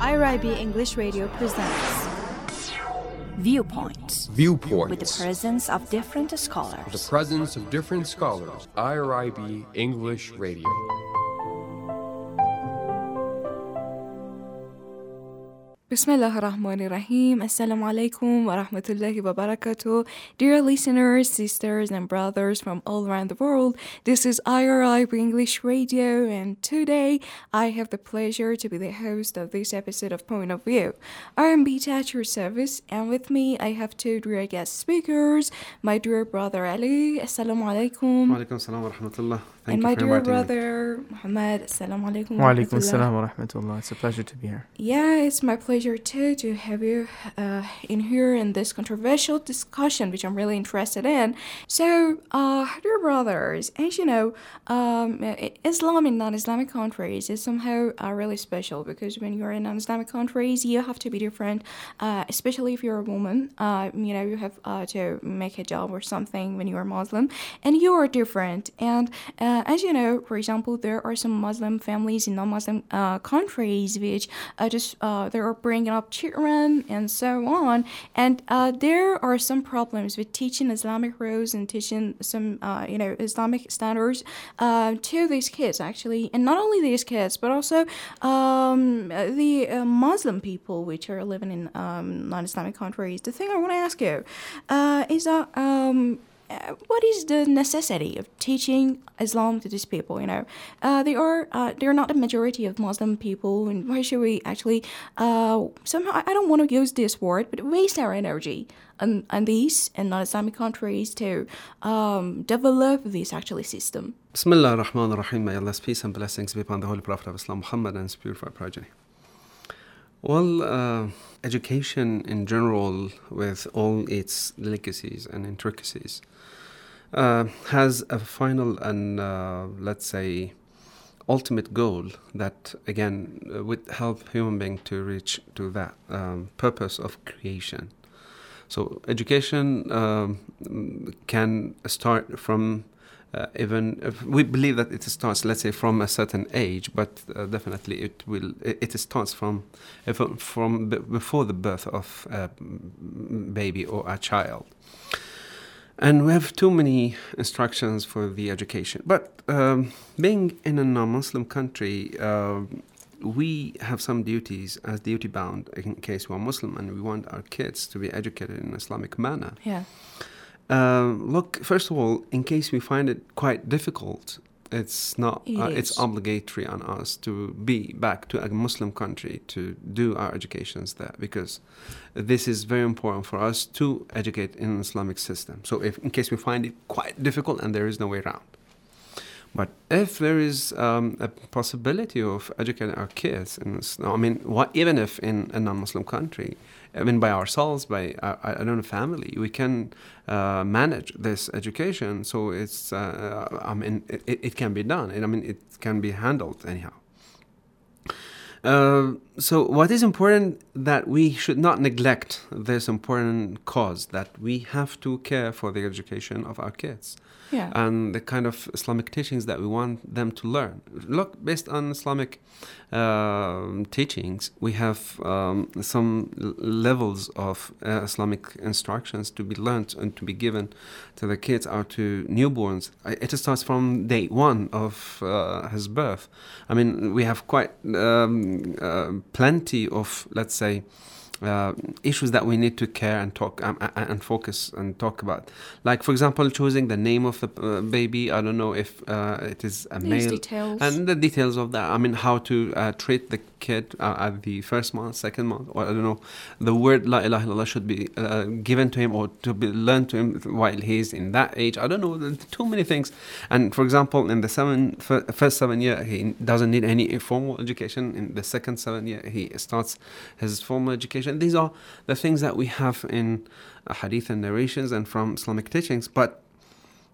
IRIB English Radio presents Viewpoints. Viewpoints. With the presence of different scholars. The presence of different scholars. IRIB English Radio. Bismillahirrahmanirrahim. Assalamu alaikum wa rahmatullahi wa barakatuh. Dear listeners, sisters, and brothers from all around the world, this is IRIB English Radio, and today I have the pleasure to be the host of this episode of Point of View. I am Bita at your service, and with me I have two dear guest speakers, my dear brother Ali. Assalamu alaikum. Wa alaikum salam wa rahmatullah. And my dear brother Muhammad. Assalamu alaikum wa alaikum salam wa rahmatullah. It's a pleasure to be here. Yeah, it's my pleasure too to have you in here in this controversial discussion, which I'm really interested in. So, dear brothers, as you know, Islam in non-Islamic countries is somehow really special because when you're in non-Islamic countries, you have to be different, especially if you're a woman. You have to make a job or something when you're Muslim, and you are different. And as you know, for example, there are some Muslim families in non-Muslim countries which they are bringing up children and so on. And there are some problems with teaching Islamic rules and teaching some, Islamic standards to these kids, actually. And not only these kids, but also the Muslim people which are living in non-Islamic countries. The thing I want to ask you is that what is the necessity of teaching Islam to these people? They are not the majority of Muslim people, and why should we actually somehow, I don't want to use this word, but waste our energy on these and non-Islamic countries to develop this actually system? Bismillah ar-Rahman ar-Rahim. May Allah's peace and blessings be upon the Holy Prophet of Islam, Muhammad, and his purified progeny. Well, education in general, with all its delicacies and intricacies, has a final and, ultimate goal that, again, would help human being to reach to that purpose of creation. So education can start from even if we believe that it starts, let's say, from a certain age, but definitely it starts from before the birth of a baby or a child. And we have too many instructions for the education. But being in a non-Muslim country, we have some duties as duty bound in case we're Muslim and we want our kids to be educated in an Islamic manner. Yeah. Look, first of all, in case we find it quite difficult, it's not. It's obligatory on us to be back to a Muslim country to do our educations there, because this is very important for us to educate in an Islamic system. So, in case we find it quite difficult and there is no way around, but if there is a possibility of educating our kids, even if in a non-Muslim country, by ourselves, by our family, we can manage this education. So it's, it can be done. It can be handled anyhow. So what is important, that we should not neglect this important cause, that we have to care for the education of our kids. Yeah. And the kind of Islamic teachings that we want them to learn. Look, based on Islamic teachings, we have some levels of Islamic instructions to be learned and to be given to the kids or to newborns. It starts from day one of his birth. We have quite plenty of, let's say, issues that we need to care and talk and focus and talk about. Like, for example, choosing the name of the baby. I don't know if it is a male. Details. And the details of that. How to treat the kid at the first month, second month, or I don't know. The word La ilaha illallah should be given to him or to be learned to him while he's in that age. I don't know. Too many things. And for example, in the first 7 years, he doesn't need any formal education. In the second 7 years, he starts his formal education. These are the things that we have in hadith and narrations and from Islamic teachings. But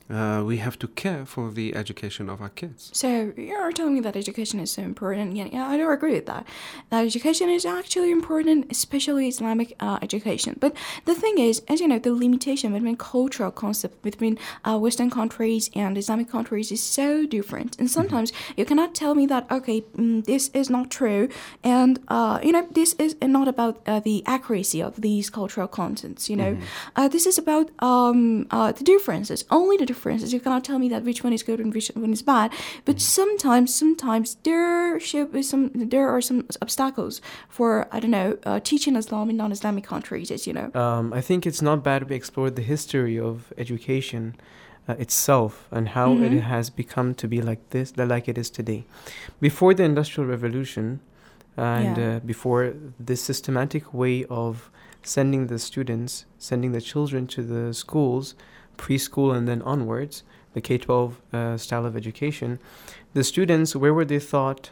we have to care for the education of our kids. So you're telling me that education is so important. Yeah, I do agree with that. That education is actually important, especially Islamic education. But the thing is, as you know, the limitation between cultural concept between Western countries and Islamic countries is so different. And sometimes you cannot tell me that, okay, this is not true. And, this is not about the accuracy of these cultural contents, This is about the differences, only the differences. You cannot tell me that which one is good and which one is bad. But sometimes there are some obstacles for teaching Islam in non-Islamic countries, as you know. I think it's not bad we explored the history of education itself and how it has become to be like it is today. Before the Industrial Revolution and before this systematic way of sending the children to the schools, preschool and then onwards, the K-12 style of education, the students, where were they taught?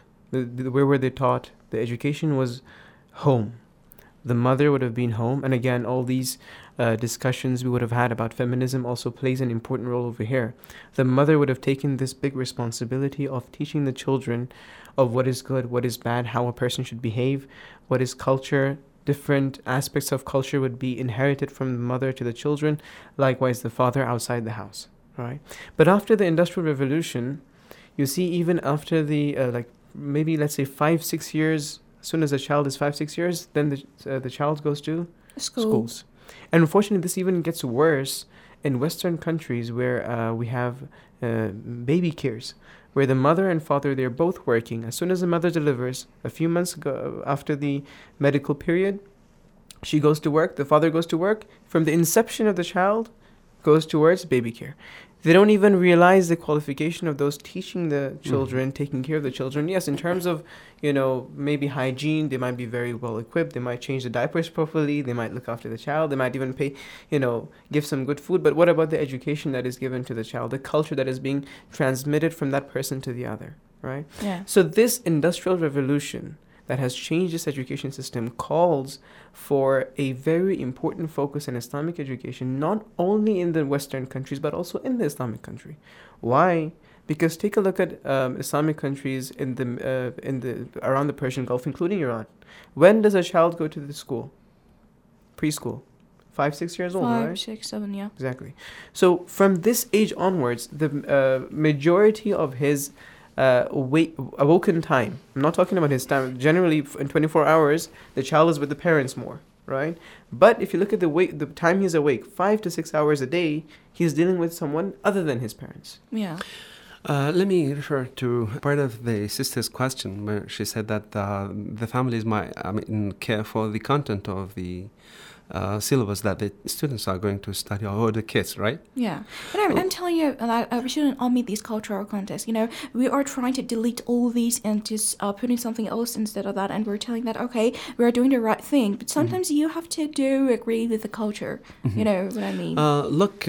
The education was home. The mother would have been home. And again, all these discussions we would have had about feminism also plays an important role over here. The mother would have taken this big responsibility of teaching the children of what is good, what is bad, how a person should behave, what is culture. Different aspects of culture would be inherited from the mother to the children, likewise the father outside the house, right? But after the Industrial Revolution, you see even after the, maybe let's say 5-6 years, as soon as a child is 5-6 years, then the child goes to schools. And unfortunately, this even gets worse in Western countries where we have baby cares, where the mother and father, they're both working. As soon as the mother delivers, a few months after the medical period, she goes to work, the father goes to work. From the inception of the child, goes towards baby care. They don't even realize the qualification of those teaching the children, taking care of the children. Yes, in terms of, maybe hygiene, they might be very well equipped. They might change the diapers properly. They might look after the child. They might even pay, give some good food. But what about the education that is given to the child, the culture that is being transmitted from that person to the other, right? Yeah. So this Industrial Revolution that has changed this education system calls for a very important focus in Islamic education, not only in the Western countries, but also in the Islamic country. Why? Because take a look at Islamic countries in the around the Persian Gulf, including Iran. When does a child go to the school? Preschool. 5-6 years old, right? 5, 6, 7, yeah. Exactly. So from this age onwards, the majority of his awoken time, I'm not talking about his time, generally in 24 hours the child is with the parents more, right? But if you look at the time he's awake, 5 to 6 hours a day, he's dealing with someone other than his parents. Yeah. Let me refer to part of the sister's question where she said that the families might care for the content of the syllabus that the students are going to study, or the kids, right? Yeah. But I'm telling you that we shouldn't omit these cultural contexts. We are trying to delete all these and just put in something else instead of that. And we're telling that, okay, we're doing the right thing. But sometimes you have to agree with the culture. You know what I mean? Look,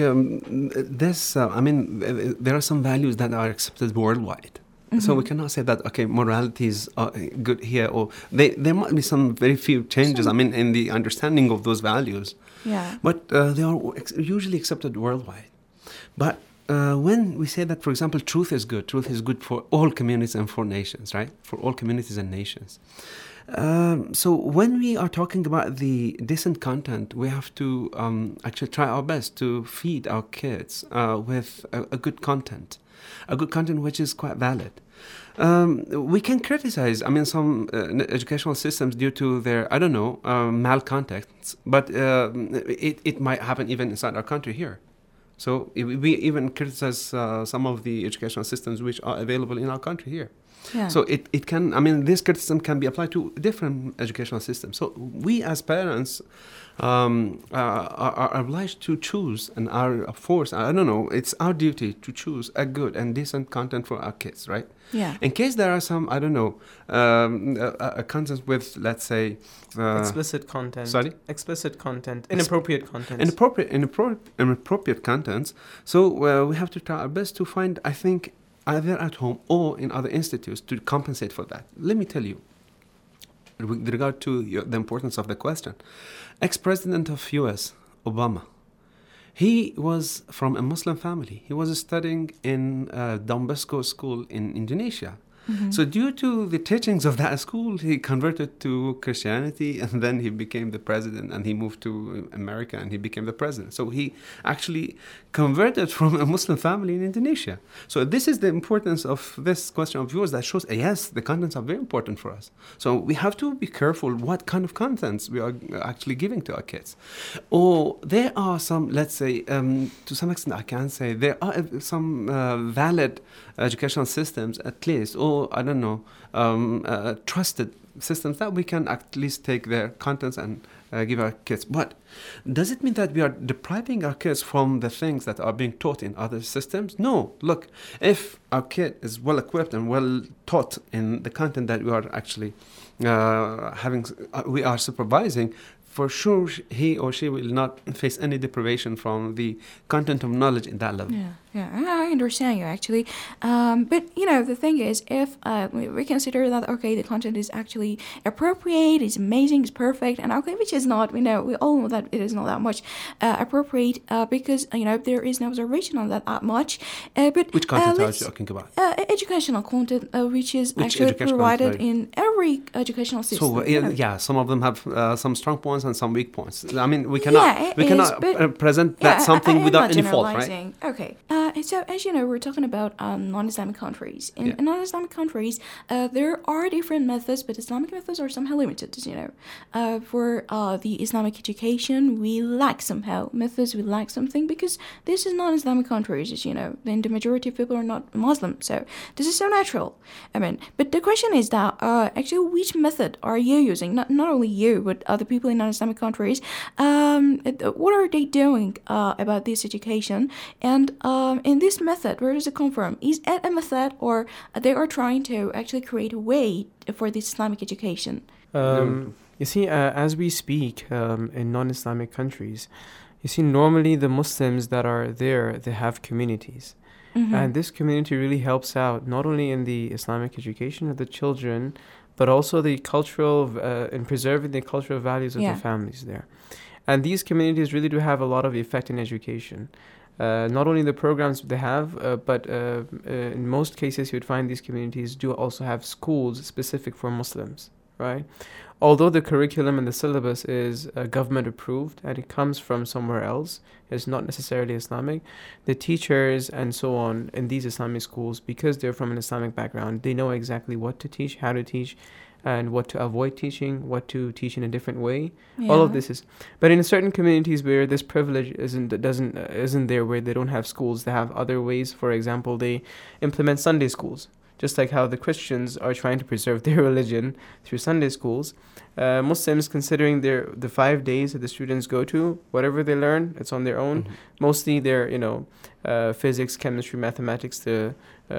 there are some values that are accepted worldwide. So we cannot say that, okay, morality is good here, or there might be some very few changes, in the understanding of those values. Yeah. But they are usually accepted worldwide. But when we say that, for example, truth is good for all communities and for nations, right? For all communities and nations. So when we are talking about the decent content, we have to actually try our best to feed our kids with a good content. A good content which is quite valid. We can criticize, some educational systems due to their, malcontexts, but it might happen even inside our country here. So we even criticize some of the educational systems which are available in our country here. Yeah. So it can, this criticism can be applied to different educational systems. So we as parents are obliged to choose and are forced, it's our duty to choose a good and decent content for our kids, right? Yeah. In case there are some, contents with, let's say... explicit content. Sorry? Explicit content. Inappropriate content. Inappropriate contents. So we have to try our best to find, I think, either at home or in other institutes to compensate for that. Let me tell you, with regard to the importance of the question, ex-president of U.S., Obama, He was from a Muslim family. He was studying in Don Bosco School in Indonesia. So due to the teachings of that school, he converted to Christianity, and then he became the president, and he moved to America, and he became the president. So he actually converted from a Muslim family in Indonesia. So this is the importance of this question of yours that shows, yes, the contents are very important for us. So we have to be careful what kind of contents we are actually giving to our kids. Or there are some, let's say, to some extent I can say, there are some valid educational systems at least, or I don't know, trusted systems that we can at least take their contents and give our kids. But does it mean that we are depriving our kids from the things that are being taught in other systems? No. Look, if our kid is well equipped and well taught in the content that we are actually we are supervising, for sure he or she will not face any deprivation from the content of knowledge in that level. Yeah, I understand you actually. But, the thing is, if we consider that, okay, the content is actually appropriate, it's amazing, it's perfect, and okay, which is not, we all know that it is not that much appropriate because, there is no observation on that much. But which content are you talking about? Educational content, which is actually provided in every educational system. So, some of them have some strong points and some weak points. I mean, we cannot present that something without any fault, right? Okay. So, as you know, we're talking about non-Islamic countries. In non-Islamic countries, there are different methods, but Islamic methods are somehow limited, for the Islamic education, we lack somehow methods, we lack something, because this is non-Islamic countries, as you know, and the majority of people are not Muslim, so this is so natural. But the question is that, actually, which method are you using? Not only you, but other people in non-Islamic countries. What are they doing about this education? And in this method, where does it come from? Is it a method, or they are trying to actually create a way for this Islamic education? You see, as we speak in non-Islamic countries, you see, normally the Muslims that are there, they have communities. And this community really helps out, not only in the Islamic education of the children, but also the cultural, in preserving the cultural values of the families there. And these communities really do have a lot of effect in education. Not only the programs they have, but in most cases you would find these communities do also have schools specific for Muslims, right? Although the curriculum and the syllabus is government approved and it comes from somewhere else, it's not necessarily Islamic, the teachers and so on in these Islamic schools, because they're from an Islamic background, they know exactly what to teach, how to teach, and what to avoid teaching, what to teach in a different way. All of this is, but in certain communities where this privilege isn't there, where they don't have schools, they have other ways. For example, they implement Sunday schools, just like how the Christians are trying to preserve their religion through Sunday schools. Muslims, considering the 5 days that the students go to, whatever they learn, it's on their own. Mostly they're, physics, chemistry, mathematics, the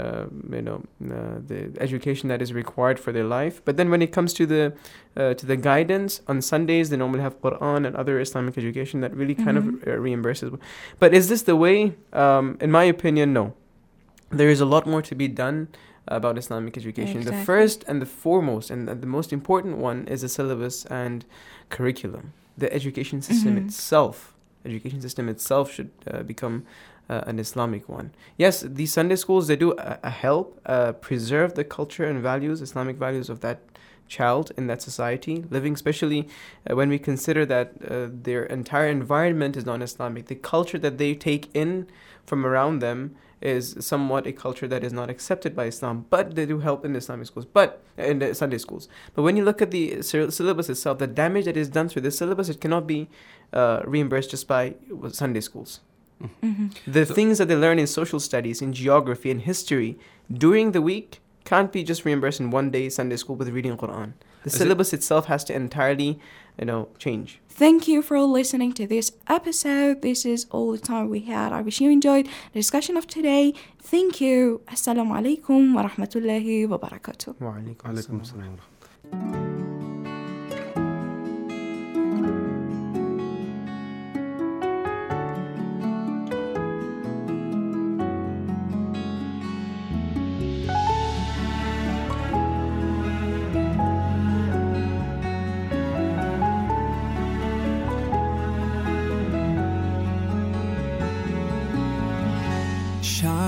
education that is required for their life. But then when it comes to the guidance on Sundays, they normally have Quran and other Islamic education that really kind of reimburses. But is this the way? In my opinion, no. There is a lot more to be done about Islamic education. Exactly. The first and the foremost and the most important one is the syllabus and curriculum. The education system itself should become an Islamic one. Yes, these Sunday schools, they do help preserve the culture and values, Islamic values of that child in that society, living, especially when we consider that their entire environment is non-Islamic. The culture that they take in from around them is somewhat a culture that is not accepted by Islam, but they do help in the Islamic schools, but in the Sunday schools. But when you look at the syllabus itself, the damage that is done through the syllabus, it cannot be reimbursed just by Sunday schools. The things that they learn in social studies, in geography, and history during the week can't be just reimbursed in one day Sunday school with reading Quran. The syllabus itself has to entirely, change. Thank you for listening to this episode. This is all the time we had. I wish you enjoyed the discussion of today. Thank you. Assalamu alaikum wa rahmatullahi wa barakatuh. Wa alaikum assalam.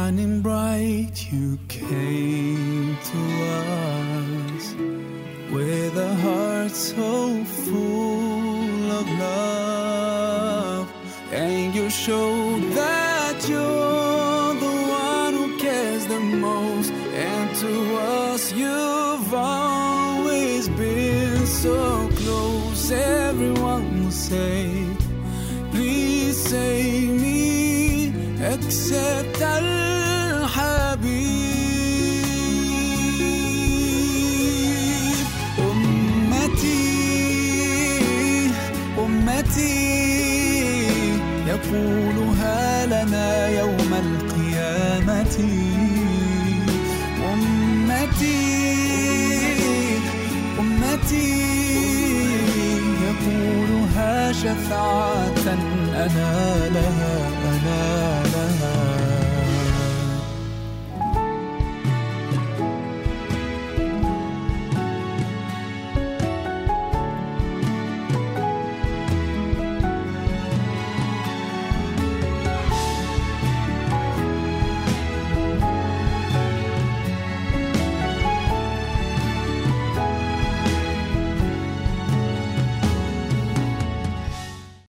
shining bright, you came to us with a heart so full of love, and you showed that you're the one who cares the most, and to us you've always been so close. Everyone will say, please save me, except Al-Habib. أمتي أمتي يقولها لنا يوم القيامة. أمتي أمتي يقولها شفاعة أنا لها